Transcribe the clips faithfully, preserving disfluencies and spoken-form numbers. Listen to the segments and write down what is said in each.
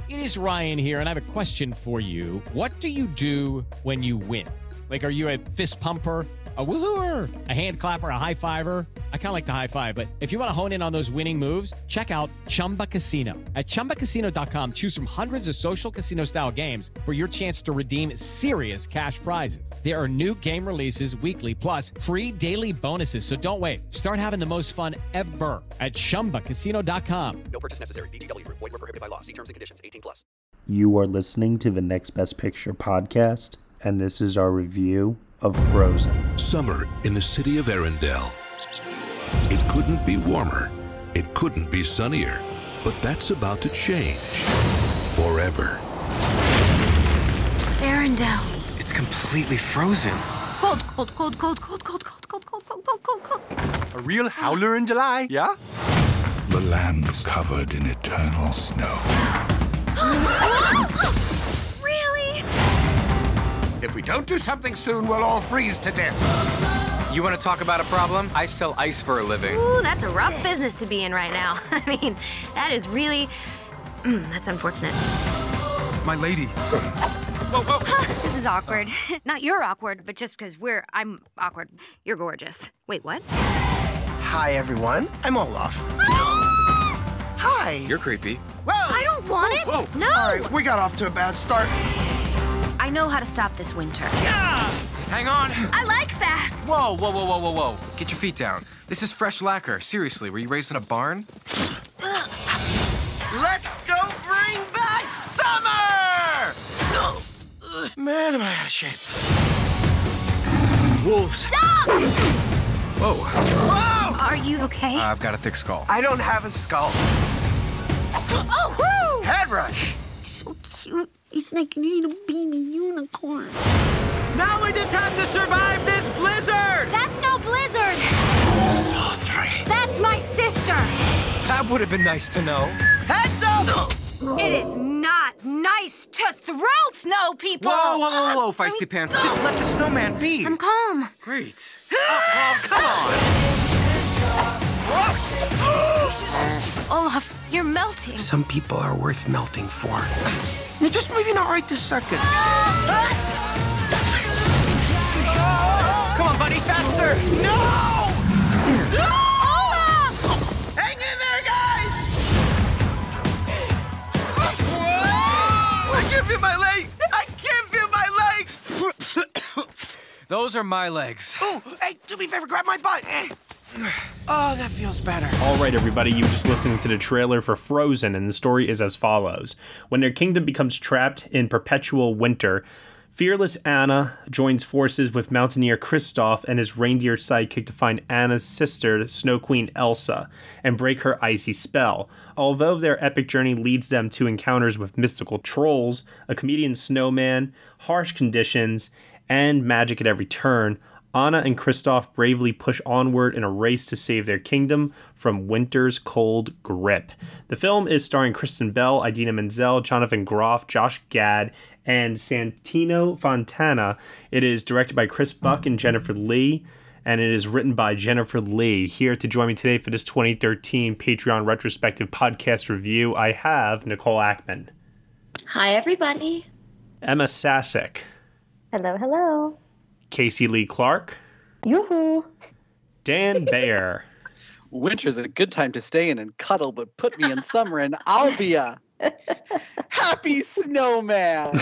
It is Ryan here, and I have a question for you. What do you do when you win? Like, are you a fist pumper, a woohooer, a hand clapper, a high fiver? I kind of like the high five, but if you want to hone in on those winning moves, check out Chumba Casino. At chumba casino dot com, choose from hundreds of social casino-style games for your chance to redeem serious cash prizes. There are new game releases weekly, plus free daily bonuses. So don't wait. Start having the most fun ever at chumba casino dot com. No purchase necessary. V G W. Void where prohibited by law. See terms and conditions. eighteen plus. You are listening to the Next Best Picture podcast, and this is our review of Frozen. Summer in the city of Arendelle. It couldn't be warmer. It couldn't be sunnier. But that's about to change. Forever. Arendelle. It's completely frozen. Cold, cold, cold, cold, cold, cold, cold, cold, cold, cold, cold, cold, cold. A real howler in July, yeah? The land's covered in eternal snow. Really? If we don't do something soon, we'll all freeze to death. You want to talk about a problem? I sell ice for a living. Ooh, that's a rough business to be in right now. I mean, that is really... that's unfortunate. My lady. Whoa, whoa. This is awkward. Not you're awkward, but just because we're... I'm awkward. You're gorgeous. Wait, what? Hi, everyone. I'm Olaf. Hi. You're creepy. Whoa! I don't want it. Whoa. No. All right, we got off to a bad start. I know how to stop this winter. Yeah! Hang on. I like fast. Whoa, whoa, whoa, whoa, whoa, whoa. Get your feet down. This is fresh lacquer. Seriously, were you raised in a barn? Let's go bring back summer! Man, am I out of shape. Wolves. Stop! Whoa. Whoa! Are you okay? Uh, I've got a thick skull. I don't have a skull. Oh, woo! Head rush. So cute. It's like a little baby unicorn. Now we just have to survive this blizzard! That's no blizzard. Sorcery. That's my sister. That would have been nice to know. Heads up! It is not nice to throw snow, people. Whoa, whoa, whoa, whoa, feisty pants. Just let the snowman be. I'm calm. Great. Oh, oh, come on. Olaf, you're melting. Some people are worth melting for. You're just maybe not right this second. Come on, buddy, faster. No! Olaf! Hang in there, guys! I can't feel my legs! I can't feel my legs! Those are my legs. Oh, hey, do me a favor, grab my butt. Oh, that feels better. All right, everybody, you were just listening to the trailer for Frozen, and the story is as follows. When their kingdom becomes trapped in perpetual winter, fearless Anna joins forces with mountaineer Kristoff and his reindeer sidekick to find Anna's sister, Snow Queen Elsa, and break her icy spell. Although their epic journey leads them to encounters with mystical trolls, a comedian snowman, harsh conditions, and magic at every turn, Anna and Kristoff bravely push onward in a race to save their kingdom from winter's cold grip. The film is starring Kristen Bell, Idina Menzel, Jonathan Groff, Josh Gad, and Santino Fontana. It is directed by Chris Buck and Jennifer Lee, and it is written by Jennifer Lee. Here to join me today for this twenty thirteen Patreon retrospective podcast review, I have Nicole Ackman. Hi, everybody. Emma Sasek. Hello, hello. Casey Lee Clark. Yoo-hoo. Dan Bayer. Winter's a good time to stay in and cuddle, but put me in summer and I'll be a happy snowman.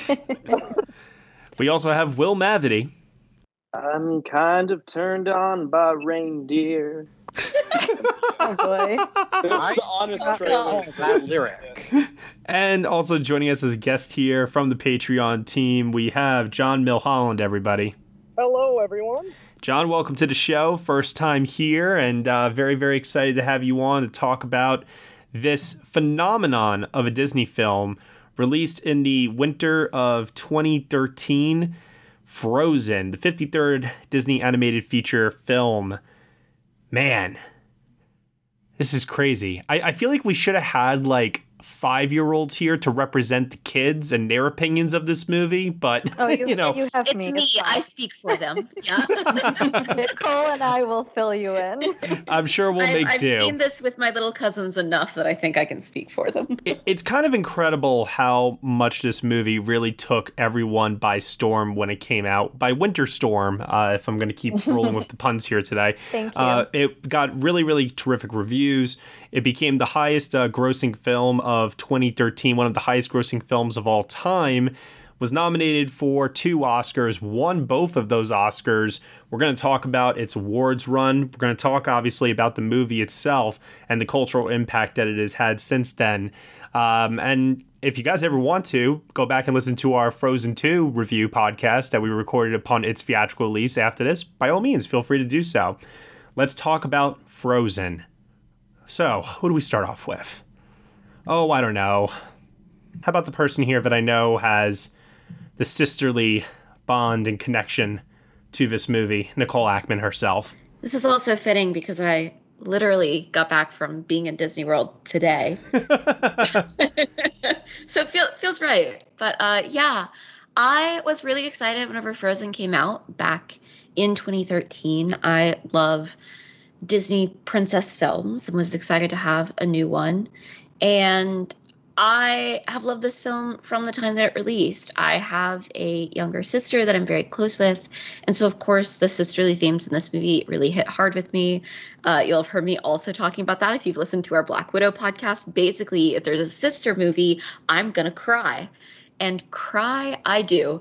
We also have Will Mavity. I'm kind of turned on by reindeer. Boy, That's the honest trailer. that lyric. And also joining us as a guest here from the Patreon team, we have John Milholland, everybody. Hello, everyone. John, welcome to the show. First time here, and uh, very, very excited to have you on to talk about this phenomenon of a Disney film released in the winter of twenty thirteen, Frozen, the fifty-third Disney animated feature film. Man, this is crazy. I, I feel like we should have had, like, five-year-olds here to represent the kids and their opinions of this movie, but Oh, you, you know, you have It's me. me. It's I fine. speak for them. Yeah. Nicole and I will fill you in. I'm sure we'll I've, make I've do. seen this with my little cousins enough that I think I can speak for them. It, it's kind of incredible how much this movie really took everyone by storm when it came out. By winter storm, uh, if I'm going to keep rolling with the puns here today. Thank you. Uh, it got really, really terrific reviews. It became the highest uh, grossing film of twenty thirteen, one of the highest grossing films of all time. Was nominated for two Oscars, won both of those Oscars. We're going to talk about its awards run. We're going to talk, obviously, about the movie itself and the cultural impact that it has had since then. Um, and if you guys ever want to, go back and listen to our Frozen two review podcast that we recorded upon its theatrical release after this. By all means, feel free to do so. Let's talk about Frozen. So, who do we start off with? Oh, I don't know. How about the person here that I know has the sisterly bond and connection to this movie, Nicole Ackman herself? This is also fitting because I literally got back from being in Disney World today. So it feel, feels right. But uh, yeah, I was really excited whenever Frozen came out back in twenty thirteen. I love Disney princess films and was excited to have a new one. And I have loved this film from the time that it released. I have a younger sister that I'm very close with. And so, of course, the sisterly themes in this movie really hit hard with me. Uh, you'll have heard me also talking about that if you've listened to our Black Widow podcast. Basically, if there's a sister movie, I'm going to cry. And cry I do.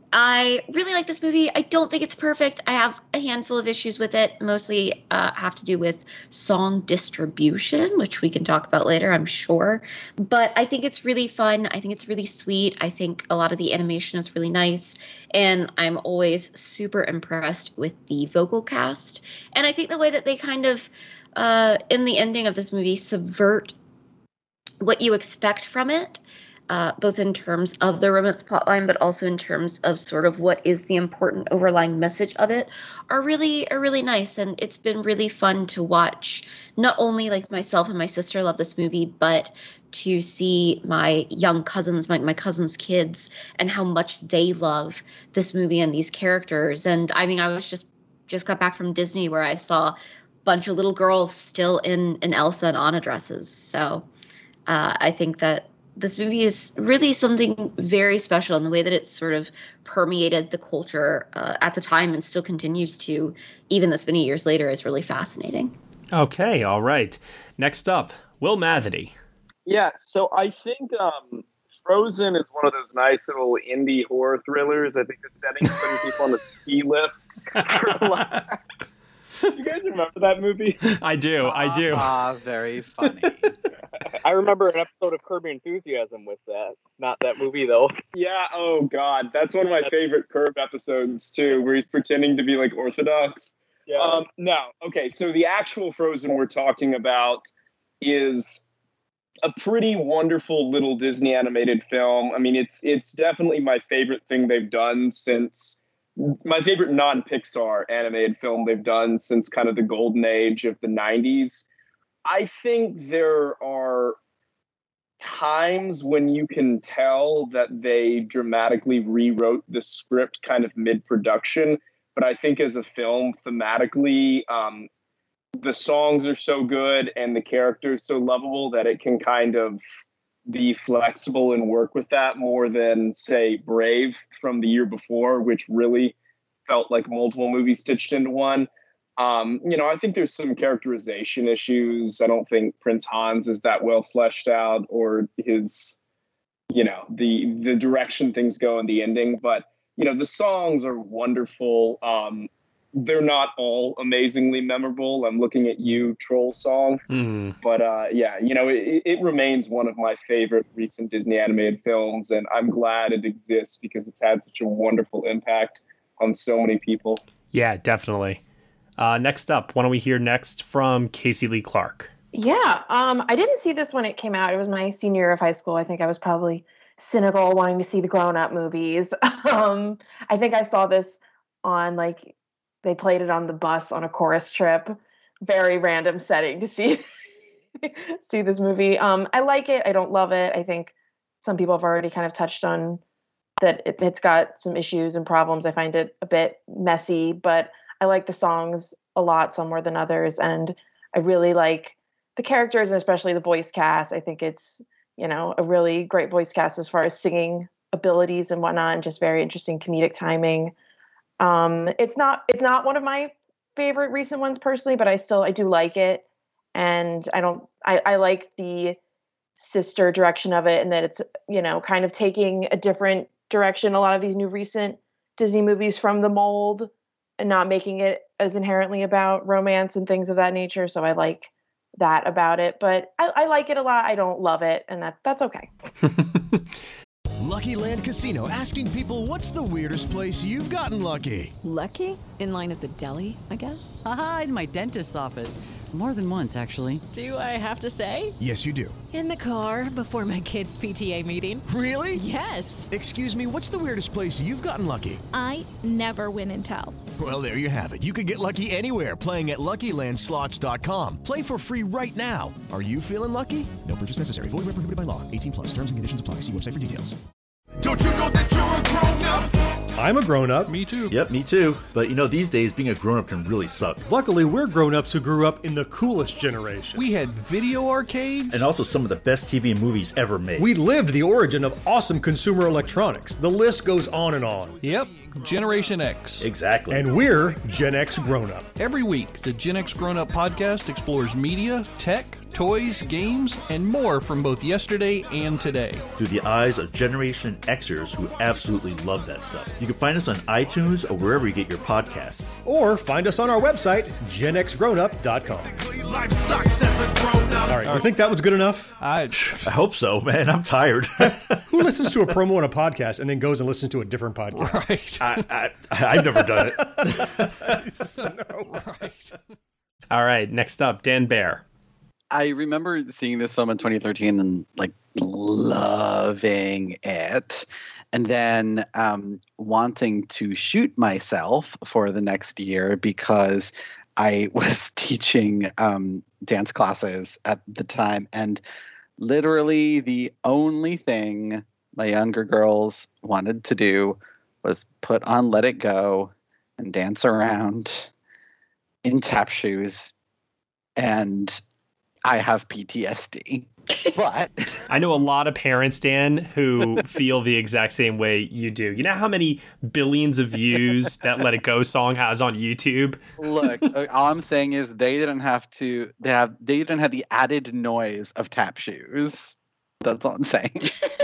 I really like this movie. I don't think it's perfect. I have a handful of issues with it, mostly uh, have to do with song distribution, which we can talk about later, I'm sure. But I think it's really fun. I think it's really sweet. I think a lot of the animation is really nice. And I'm always super impressed with the vocal cast. And I think the way that they kind of, uh, in the ending of this movie, subvert what you expect from it. Uh, both in terms of the romance plotline, but also in terms of sort of what is the important overlying message of it, are really are really nice. And it's been really fun to watch. Not only like myself and my sister love this movie, but to see my young cousins, my, my cousins' kids, and how much they love this movie and these characters. And I mean, I was just just got back from Disney where I saw a bunch of little girls still in, in Elsa and Anna dresses. So uh, I think that this movie is really something very special in the way that it's sort of permeated the culture uh, at the time and still continues to, even this many years later, is really fascinating. Okay, all right. Next up, Will Mavity. Yeah, so I think um, Frozen is one of those nice little indie horror thrillers. I think the setting is putting people on a ski lift. For a lot. You guys remember that movie? I do, I do. Ah, very funny. I remember an episode of Curb Your Enthusiasm with that. Not that movie, though. Yeah, oh god, that's one of my favorite Curb episodes, too, where he's pretending to be, like, Orthodox. Yeah. Um, no, okay, so the actual Frozen we're talking about is a pretty wonderful little Disney animated film. I mean, it's it's definitely my favorite thing they've done since... My favorite non-Pixar animated film they've done since kind of the golden age of the nineties. I think there are times when you can tell that they dramatically rewrote the script kind of mid-production. But I think as a film, thematically, um, the songs are so good and the characters so lovable that it can kind of be flexible and work with that more than, say, Brave from the year before, which really felt like multiple movies stitched into one. Um, you know, I think there's some characterization issues. I don't think Prince Hans is that well fleshed out, or his, you know, the the direction things go in the ending. But, you know, the songs are wonderful. Um, they're not all amazingly memorable. I'm looking at you, Troll Song. Mm. But uh, yeah, you know, it, it remains one of my favorite recent Disney animated films. And I'm glad it exists because it's had such a wonderful impact on so many people. Yeah, definitely. Uh, next up, why don't we hear next from Casey Lee Clark? Yeah, um, I didn't see this when it came out. It was my senior year of high school. I think I was probably cynical, wanting to see the grown-up movies. um, I think I saw this on, like, they played it on the bus on a chorus trip. Very random setting to see see this movie. Um, I like it. I don't love it. I think some people have already kind of touched on that it, it's got some issues and problems. I find it a bit messy, but I like the songs a lot, some more than others. And I really like the characters and especially the voice cast. I think it's, you know, a really great voice cast as far as singing abilities and whatnot, and just very interesting comedic timing. Um, it's not, it's not one of my favorite recent ones personally, but I still, I do like it. And I don't, I, I like the sister direction of it, and that it's, you know, kind of taking a different direction. A lot of these new recent Disney movies from the mold and not making it as inherently about romance and things of that nature. So I like that about it, but I, I like it a lot. I don't love it, and that's, that's okay. Lucky Land Casino, asking people, what's the weirdest place you've gotten lucky? Lucky? In line at the deli, I guess? Aha, in my dentist's office. More than once, actually. Do I have to say? Yes, you do. In the car before my kids' P T A meeting. Really? Yes. Excuse me, what's the weirdest place you've gotten lucky? I never win and tell. Well, there you have it. You can get lucky anywhere, playing at Lucky Land Slots dot com. Play for free right now. Are you feeling lucky? No purchase necessary. Void where prohibited by law. eighteen plus. Terms and conditions apply. See website for details. Don't you know that you're a grown-up? I'm a grown-up. Me too. Yep, me too. But you know, these days, being a grown-up can really suck. Luckily, we're grown-ups who grew up in the coolest generation. We had video arcades. And also some of the best T V and movies ever made. We lived the origin of awesome consumer electronics. The list goes on and on. Yep, Generation X. Exactly. And we're Gen X grown-up. Every week, the Gen X Grown Up podcast explores media, tech, toys, games, and more from both yesterday and today. Through the eyes of Generation Xers who absolutely love that stuff. You can find us on iTunes or wherever you get your podcasts. Or find us on our website, gen x grown up dot com. All right, you think that was good enough? I, I hope so, man. I'm tired. Who listens to a promo on a podcast and then goes and listens to a different podcast? Right. I, I, I've never done it. No. Right. All right, next up, Dan Baer. I remember seeing this film in twenty thirteen and like loving it, and then um, wanting to shoot myself for the next year because I was teaching um, dance classes at the time, and literally the only thing my younger girls wanted to do was put on Let It Go and dance around in tap shoes, and I have P T S D. But I know a lot of parents, Dan, who feel the exact same way you do. You know how many billions of views that Let It Go song has on YouTube? Look, all I'm saying is they didn't have to they have they didn't have the added noise of tap shoes. That's all I'm saying.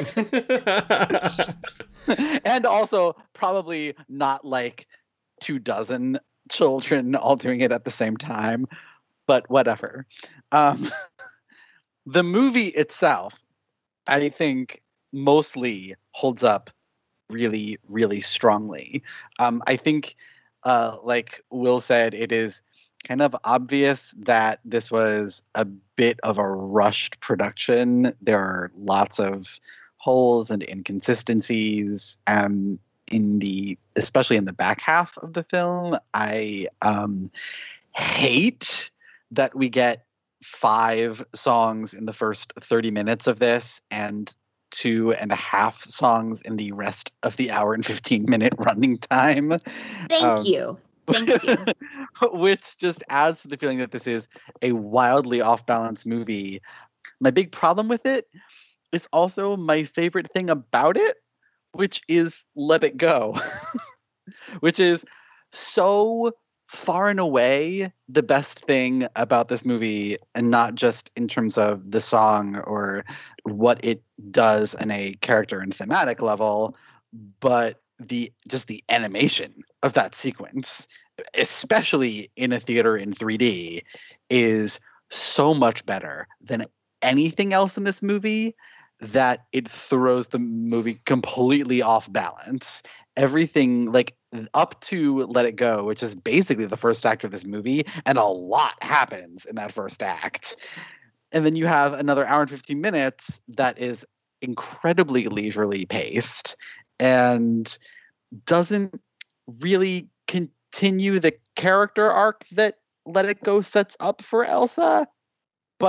And also probably not like two dozen children all doing it at the same time. But whatever. Um, the movie itself, I think, mostly holds up really, really strongly. Um, I think, uh, like Will said, it is kind of obvious that this was a bit of a rushed production. There are lots of holes and inconsistencies um, in the, especially in the back half of the film. I um, hate that we get five songs in the first thirty minutes of this and two and a half songs in the rest of the hour and fifteen minute running time. Thank um, you. Thank you. Which just adds to the feeling that this is a wildly off-balance movie. My big problem with it is also my favorite thing about it, which is Let It Go, which is so far and away the best thing about this movie, and not just in terms of the song or what it does in a character and thematic level, but the just the animation of that sequence, especially in a theater in three D, is so much better than anything else in this movie that it throws the movie completely off balance. Everything, like, up to Let It Go, which is basically the first act of this movie, and a lot happens in that first act. And then you have another hour and fifteen minutes that is incredibly leisurely paced and doesn't really continue the character arc that Let It Go sets up for Elsa, but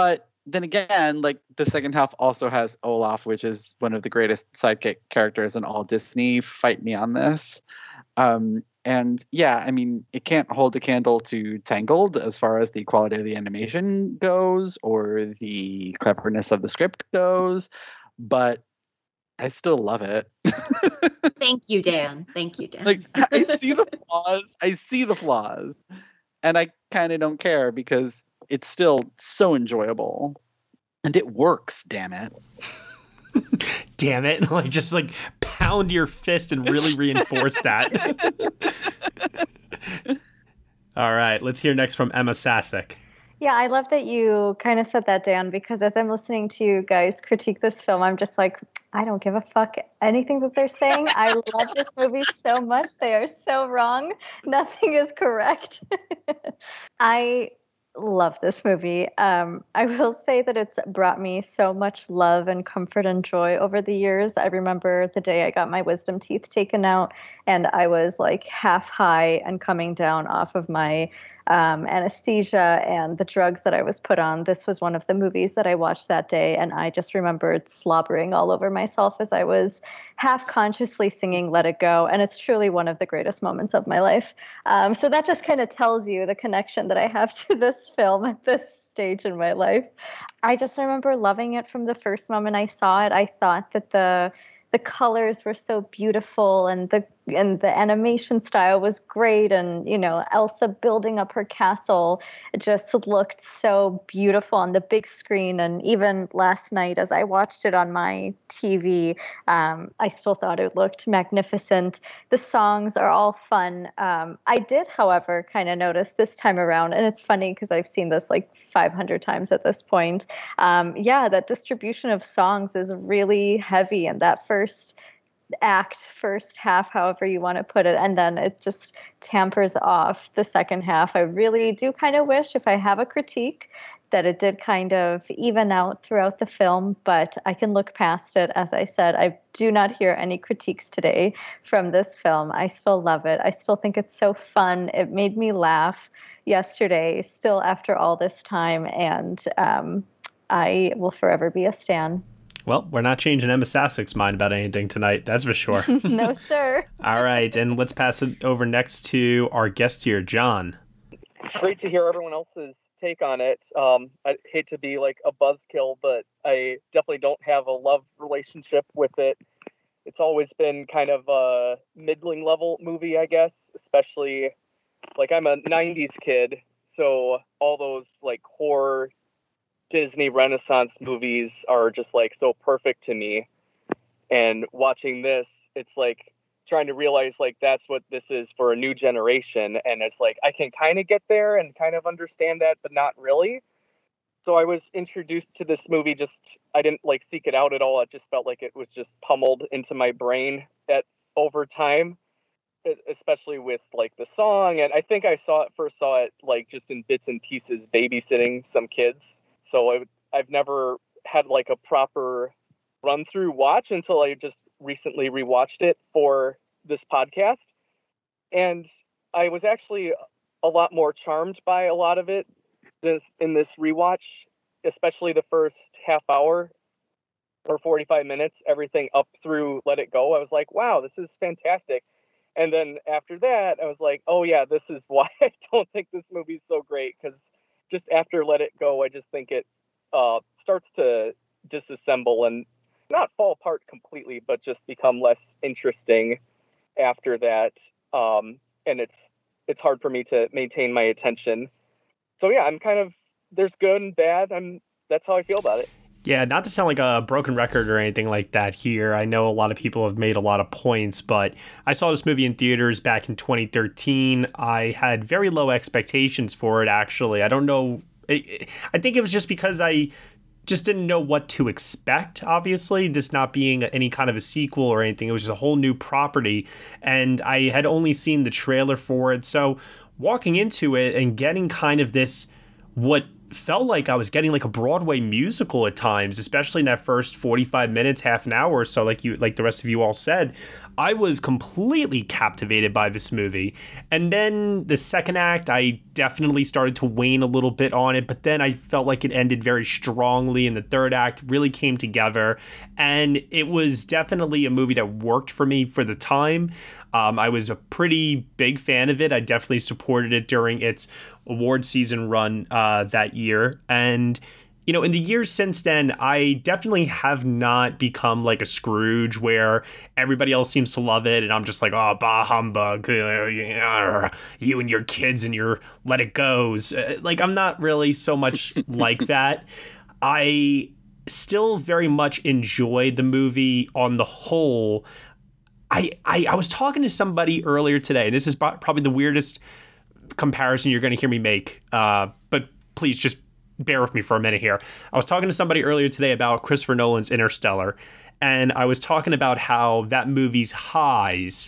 then again, like the second half also has Olaf, which is one of the greatest sidekick characters in all Disney. Fight me on this. Um, and yeah, I mean, it can't hold a candle to Tangled as far as the quality of the animation goes or the cleverness of the script goes, but I still love it. Thank you, Dan. Thank you, Dan. Like, I see the flaws. I see the flaws. And I kind of don't care because it's still so enjoyable. And it works, damn it. Damn it. Like, just like pound your fist and really reinforce that. All right. Let's hear next from Emma Sasek. Yeah, I love that you kind of said that, Dan, because as I'm listening to you guys critique this film, I'm just like, I don't give a fuck anything that they're saying. I love this movie so much. They are so wrong. Nothing is correct. I love this movie. Um, I will say that it's brought me so much love and comfort and joy over the years. I remember the day I got my wisdom teeth taken out and I was like half high and coming down off of my um, anesthesia and the drugs that I was put on. This was one of the movies that I watched that day, and I just remembered slobbering all over myself as I was half consciously singing Let It Go, and it's truly one of the greatest moments of my life. Um, so that just kind of tells you the connection that I have to this film at this stage in my life. I just remember loving it from the first moment I saw it. I thought that the the colors were so beautiful and the and the animation style was great, and you know, Elsa building up her castle, it just looked so beautiful on the big screen. And even last night as I watched it on my T V, um, I still thought it looked magnificent. The songs are all fun. Um, I did, however, kind of notice this time around, and it's funny because I've seen this like five hundred times at this point. Um, yeah, that distribution of songs is really heavy in that first act, first half, however you want to put it, and then it just tampers off the second half. I really do kind of wish, if I have a critique, that it did kind of even out throughout the film, but I can look past it. As I said, I do not hear any critiques today from this film. I still love it. I still think it's so fun. It made me laugh yesterday, still after all this time, and um, I will forever be a stan. Well, we're not changing Emma Sasek's mind about anything tonight, that's for sure. No, sir. All right, and let's pass it over next to our guest here, John. It's great to hear everyone else's take on it. Um, I hate to be like a buzzkill, but I definitely don't have a love relationship with it. It's always been kind of a middling level movie, I guess, especially like I'm a nineties kid, so all those like horror Disney Renaissance movies are just like so perfect to me. And watching this, it's like trying to realize like that's what this is for a new generation. And it's like I can kind of get there and kind of understand that, but not really. So I was introduced to this movie, just I didn't like seek it out at all. It just felt like it was just pummeled into my brain at over time, especially with like the song. And I think I saw it first saw it like just in bits and pieces babysitting some kids. So I, I've never had like a proper run through watch until I just recently rewatched it for this podcast. And I was actually a lot more charmed by a lot of it this, in this rewatch, especially the first half hour or forty-five minutes, everything up through Let It Go. I was like, wow, this is fantastic. And then after that, I was like, oh yeah, this is why I don't think this movie's so great, because just after Let It Go, I just think it uh, starts to disassemble and not fall apart completely, but just become less interesting after that. Um, and it's it's hard for me to maintain my attention. So yeah, I'm kind of, there's good and bad. I'm that's how I feel about it. Yeah, not to sound like a broken record or anything like that here. I know a lot of people have made a lot of points, but I saw this movie in theaters back in twenty thirteen. I had very low expectations for it, actually. I don't know. I think it was just because I just didn't know what to expect, obviously, this not being any kind of a sequel or anything. It was just a whole new property, and I had only seen the trailer for it. So walking into it and getting kind of this, what felt like I was getting like a Broadway musical at times, especially in that first forty-five minutes, half an hour or so, like you, like the rest of you all said. I was completely captivated by this movie. And then the second act, I definitely started to wane a little bit on it, but then I felt like it ended very strongly, and the third act really came together. And it was definitely a movie that worked for me for the time. Um, I was a pretty big fan of it. I definitely supported it during its award season run uh, that year. And you know, in the years since then, I definitely have not become like a Scrooge where everybody else seems to love it and I'm just like, oh, bah humbug, you and your kids and your let it goes. Like, I'm not really so much like that. I still very much enjoy the movie on the whole. I, I, I was talking to somebody earlier today, and this is probably the weirdest comparison you're going to hear me make, uh, but please just bear with me for a minute here. I was talking to somebody earlier today about Christopher Nolan's Interstellar, and I was talking about how that movie's highs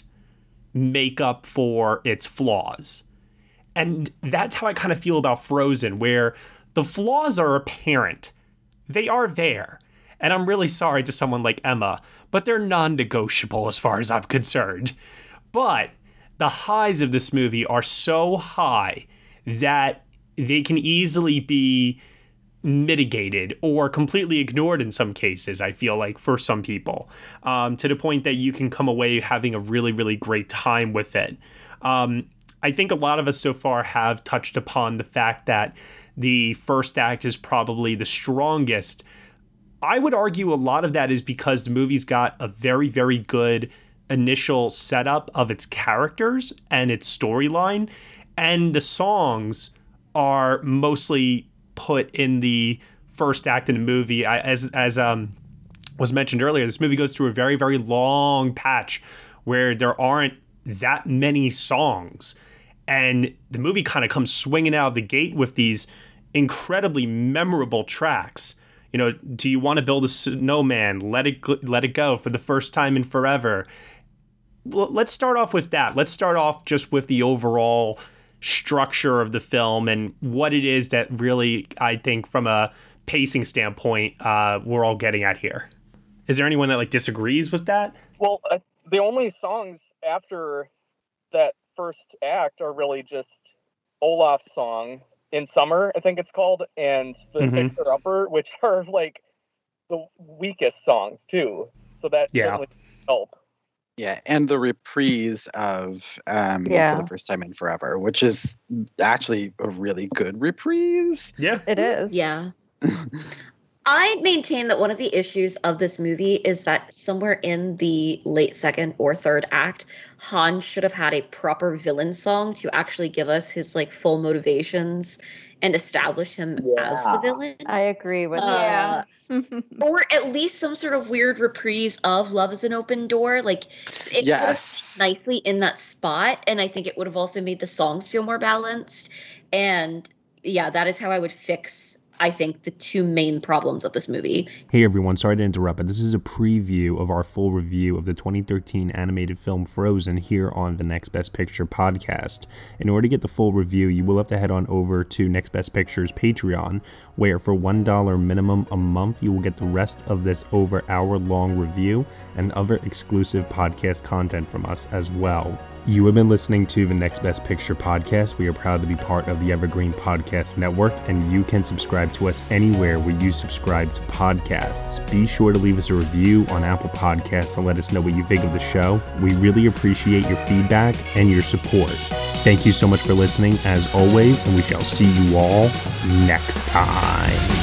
make up for its flaws. And that's how I kind of feel about Frozen, where the flaws are apparent. They are there. And I'm really sorry to someone like Emma, but they're non-negotiable as far as I'm concerned. But the highs of this movie are so high that they can easily be mitigated or completely ignored in some cases, I feel like, for some people, um, to the point that you can come away having a really, really great time with it. Um, I think a lot of us so far have touched upon the fact that the first act is probably the strongest. I would argue a lot of that is because the movie's got a very, very good initial setup of its characters and its storyline, and the songs are mostly put in the first act in the movie. I, as as um was mentioned earlier, this movie goes through a very, very long patch where there aren't that many songs. And the movie kind of comes swinging out of the gate with these incredibly memorable tracks. You know, Do You Want to Build a Snowman? Let It Go, Let It Go, For the First Time in Forever. Well, let's start off with that. Let's start off just with the overall structure of the film and what it is that really, I think, from a pacing standpoint, uh, we're all getting at here. Is there anyone that like disagrees with that? Well, uh, the only songs after that first act are really just Olaf's song, In Summer, I think it's called, and the mm-hmm. Fixer Upper, which are like the weakest songs too. So that yeah. certainly help. Yeah, and the reprise of um, yeah. For the First Time in Forever, which is actually a really good reprise. Yeah, it is. Yeah. I maintain that one of the issues of this movie is that somewhere in the late second or third act, Han should have had a proper villain song to actually give us his like full motivations and establish him yeah. as the villain. I agree with uh, that. Or at least some sort of weird reprise of Love is an Open Door. Like, it yes. would have nicely in that spot, and I think it would have also made the songs feel more balanced. And yeah, that is how I would fix, I think, the two main problems of this movie. Hey everyone, sorry to interrupt, but this is a preview of our full review of the twenty thirteen animated film Frozen here on the Next Best Picture podcast. In order to get the full review, you will have to head on over to Next Best Picture's Patreon, where for one dollar minimum a month, you will get the rest of this over hour-long review and other exclusive podcast content from us as well. You have been listening to the Next Best Picture podcast. We are proud to be part of the Evergreen Podcast Network, and you can subscribe to us anywhere where you subscribe to podcasts. Be sure to leave us a review on Apple Podcasts and let us know what you think of the show. We really appreciate your feedback and your support. Thank you so much for listening, as always, and we shall see you all next time.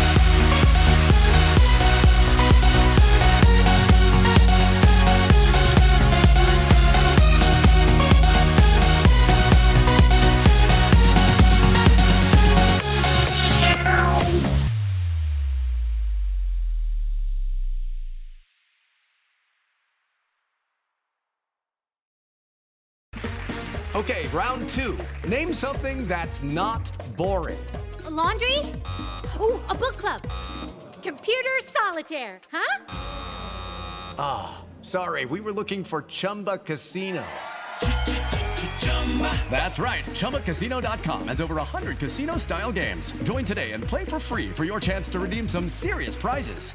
Okay, round two. Name something that's not boring. A laundry? Ooh, a book club. Computer solitaire, huh? Ah, oh, sorry, we were looking for Chumba Casino. That's right. Chumba Casino dot com has over one hundred casino-style games. Join today and play for free for your chance to redeem some serious prizes.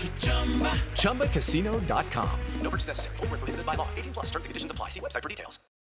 Chumba Casino dot com. No purchase necessary. Void where prohibited by law. eighteen plus. Terms and conditions apply. See website for details.